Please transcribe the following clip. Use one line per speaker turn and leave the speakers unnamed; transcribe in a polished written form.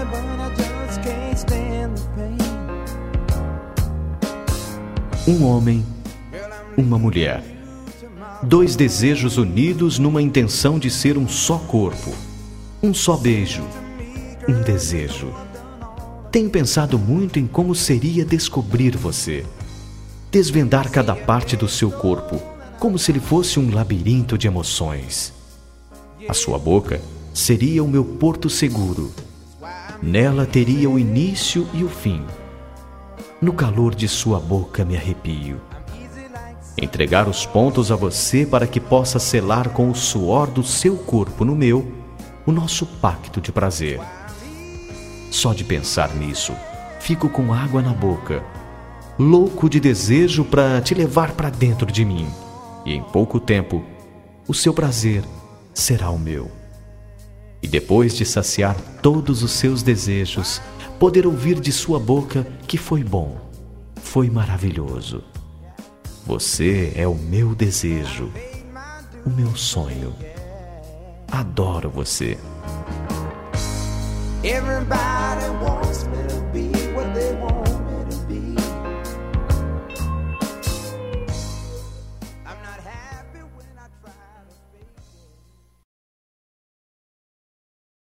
Um homem, uma mulher. Dois desejos unidos numa intenção de ser um só corpo. Um só beijo. Um desejo. Tenho pensado muito em como seria descobrir você. Desvendar cada parte do seu corpo, como se ele fosse um labirinto de emoções. A sua boca seria o meu porto seguro. Nela teria o início e o fim. No calor de sua boca me arrepio. Entregar os pontos a você para que possa selar com o suor do seu corpo no meu o nosso pacto de prazer. Só de pensar nisso, fico com água na boca, louco de desejo para te levar para dentro de mim. E em pouco tempo, o seu prazer será o meu. E depois de saciar todos os seus desejos, poder ouvir de sua boca que foi bom, foi maravilhoso. Você é o meu desejo, o meu sonho. Adoro você.
Everybody wants me to be what they want.